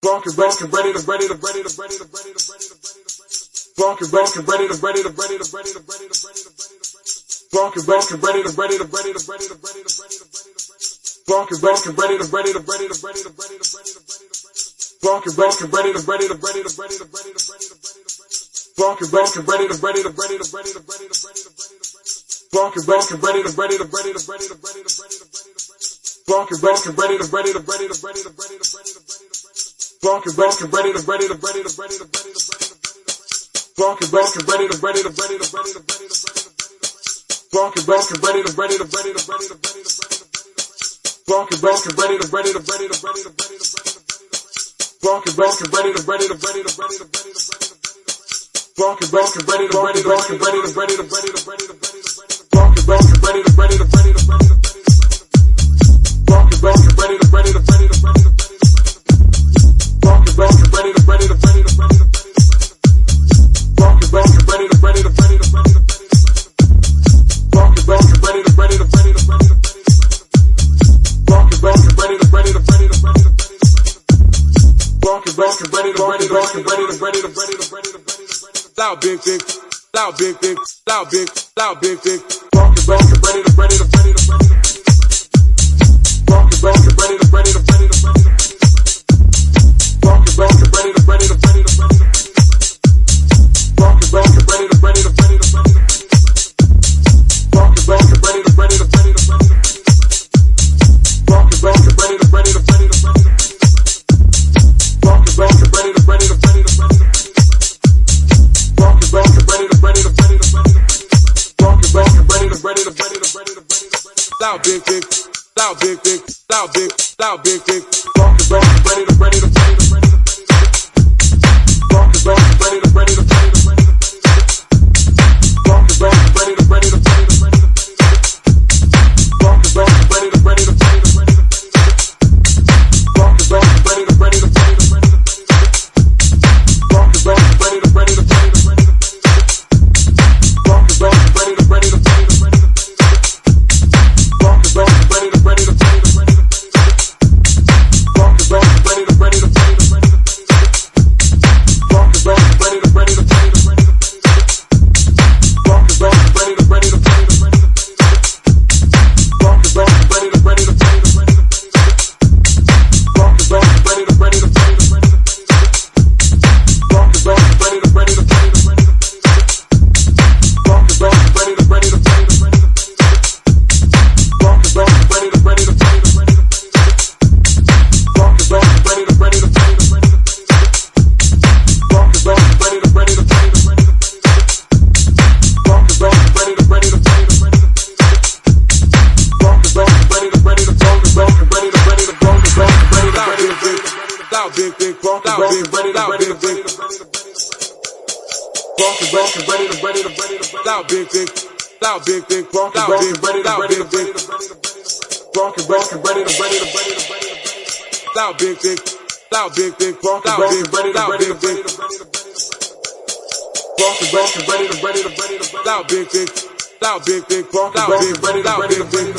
Walking, walking, ready to, ready to, ready to, ready to, ready to, ready to, walking, walking, ready to, ready to, ready to, ready to, ready to, walking, walking, ready to, ready to, ready to, ready to, ready to, walking, walking, ready to, ready to, ready to, ready to, ready to, walking, walking, ready to, ready to, ready to, ready to, ready to, walking, walking, ready to, ready to, ready to, ready to, ready to, walking, walking, ready to, ready to, ready to, ready to, ready to, walking, walking, ready to, ready to, ready to, ready to, ready to, walking, walking, ready to, ready to, ready to, ready to, ready to, walking, walking, ready to, ready to, ready to, ready to, ready to, walking, walking, ready to, ready to, ready to, ready to, ready to, walking, walking, ready to, ready to, ready to, ready to, ready to, walking, walking, ready to, ready to, ready to, ready to, ready to, walking, walking, ready to, ready to, walking, ready to, ready to, ready to, ready to, walking, walking, ready to, ready to, ready to, ready to, walking, walking, ready to, ready to, ready to, ready to, walking, walking, ready to, ready to, ready to, ready to, walking, walking, ready to, ready to, ready to, ready to, walking, walking, ready to, ready to, ready to, ready to, walking, walking, ready to, ready to, ready to, ready to, walking, walking, ready to, ready to, walking, ready to, ready to, ready to, ready to, loud big thing, loud big thing, loud big, loud big thing, walking, walking, ready to, ready to, ready to, ready to, walking, walking, ready to, ready to, ready to, ready to, walking, walking, ready to, ready to, ready to, ready to, walking, walking, ready to, ready to, ready to, ready to, walking, walking, ready to, ready to, ready to, ready to, walking, walking, ready to, ready to, ready to, ready to, walking, walking, ready to, ready to, ready to, ready to, walking, walking, ready to, ready to, ready to, ready to, walking, walking, ready to, ready to, ready to, ready to, loud big thing, loud big thing, loud big, loud big thing, walking, walking, ready to, ready to, ready to, ready to, walking, walking, ready to, ready to, ready to, ready to, walking, walking, ready to, ready to, ready to, ready to, walking, walking, ready to, ready to, ready to, ready to, walking, walking, ready to, ready to, ready to, ready to, walking, walking, ready to, ready to, ready to, ready to, walking, walking, ready to, ready to, ready to, ready to, walking, walking, ready to, ready to, ready to, ready to, walking, walking, ready to, ready to, ready to, ready to, walking, walking, ready to, ready to, ready to, ready to, walking, walking, ready to, ready to, ready to, ready to, walking, walking, ready to, ready to, ready to, ready to, walking, walking, ready to, ready to, ready to, ready to, walking, walking, ready to, ready to, ready to, ready to, walking, walking, ready to, ready to, ready to, ready to, walking, walking, ready to, ready to, ready to, ready to, walking, walking, ready to, ready to, ready to, ready to, walking, walking, ready to, ready to, ready to, ready to, walking, walking, ready to, ready to, ready to, ready to, walking, walking, ready to, ready to, walking, walking, ready to, ready to, walking, walking, ready to, ready to, loud big thing, walking, walking, ready to, ready to, ready to, walking, walking, ready to, ready to, ready to, loud big thing, loud big thing, walking, walking, ready to, ready to, ready to, walking, walking, ready to, ready to, ready to, loud big thing, loud big thing, walking, walking, ready to, ready to, ready to, walking, walking, ready to, ready to, ready to, loud big thing, loud big thing, walking, walking, ready to, ready to, ready to,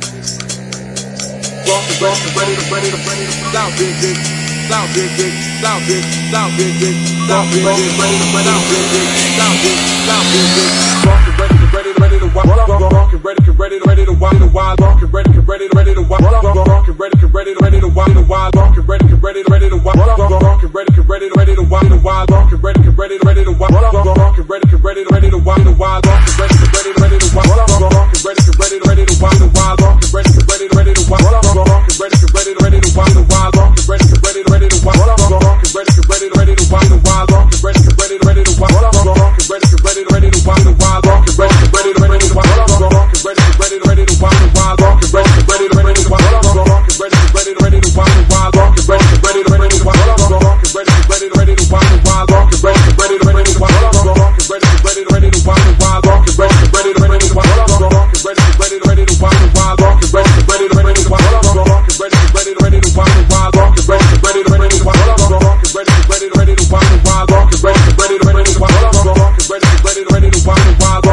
walking, walking, ready to, ready to, ready to, loud big thing, loud big thing, loud big, loud big thing, loud big, ready to, ready to, loud big thing, loud big, loud big thing, walking, ready to, ready to, ready to, walking, ready to, ready to, ready to, wild, walking, ready to, ready to, ready to, walking, ready to, ready to, ready to, wild, walking, ready to, ready to, ready to, walking, ready to, ready to, ready to, wild, walking, ready to, ready to, ready to, walking, ready to, ready to, ready to, wild, walking, ready to, ready to, ready to, walking, ready to, ready to, ready to, wild, walking, ready to, ready to, ready to, wild, walking, ready to, ready to, ready to, wild, walking, ready to, ready to, ready to, wild, walking, ready to, ready to, ready to, wild, walking, ready to, ready to, ready to, wild, walking, ready to, ready to, ready to, wild, walking, ready to, ready to, ready to, wild, walking, ready to, ready to, ready to, wild, walking, ready to, ready to, ready to, wild, walking, ready to, ready to, ready to, wild, walking, ready to, ready to, ready to, wild, walking, ready to, ready to, ready to, wild, walking, ready to, ready to, ready to, wild, walking, ready to, ready to, ready to, wild, walking, ready to, ready to, ready to, wild, walking, ready to, ready to, ready to, wild, walking, ready to, ready to, ready to, wild, walking, ready to, ready to, ready to, wild, walking, ready to, ready to, ready to, wild, walking, ready to, ready to, ready to, wild, walking, ready to, ready to, ready to, wild, walking, ready to, ready to, ready to, wild,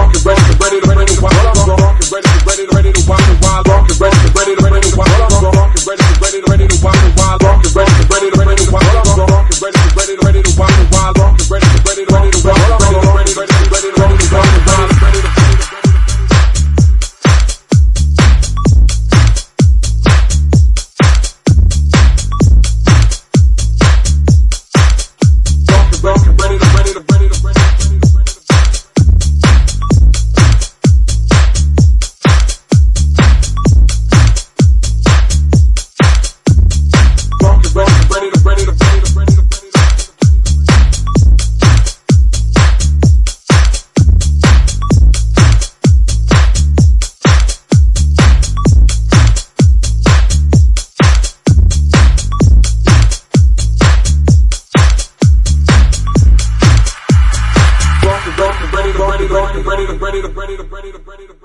ready to